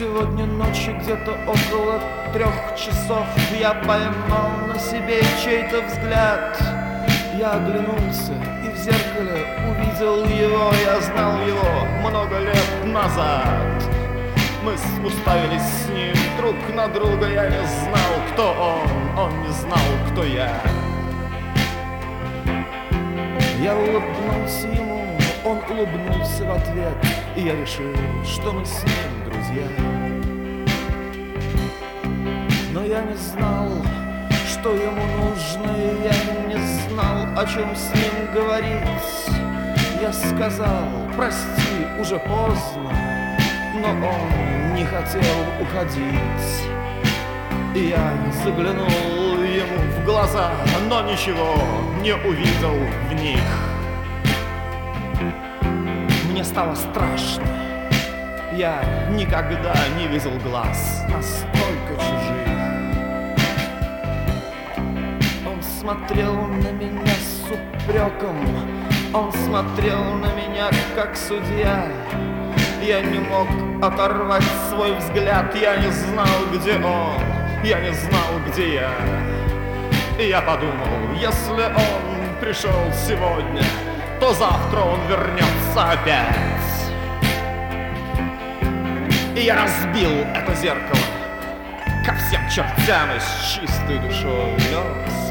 Сегодня ночью где-то около 3 часов я поймал на себе чей-то взгляд. Я оглянулся и в зеркале увидел его. Я знал его много лет назад. Мы уставились с ним друг на друга. Я не знал, кто он не знал, кто я. Я улыбнулся ему, он улыбнулся в ответ, и я решил, что мы с ним друзья. Но я не знал, что ему нужно, и я не знал, о чем с ним говорить. Я сказал: прости, уже поздно, но он не хотел уходить. И я заглянул ему в глаза, но ничего не увидел в них. Мне стало страшно. Я никогда не видел глаз настолько чужих. Он смотрел на меня с упреком, он смотрел на меня как судья. Я не мог оторвать свой взгляд, я не знал, где он, я не знал, где я. И я подумал, если он пришел сегодня, то завтра он вернется опять. И я разбил это зеркало ко всем чертям и с чистой душой лег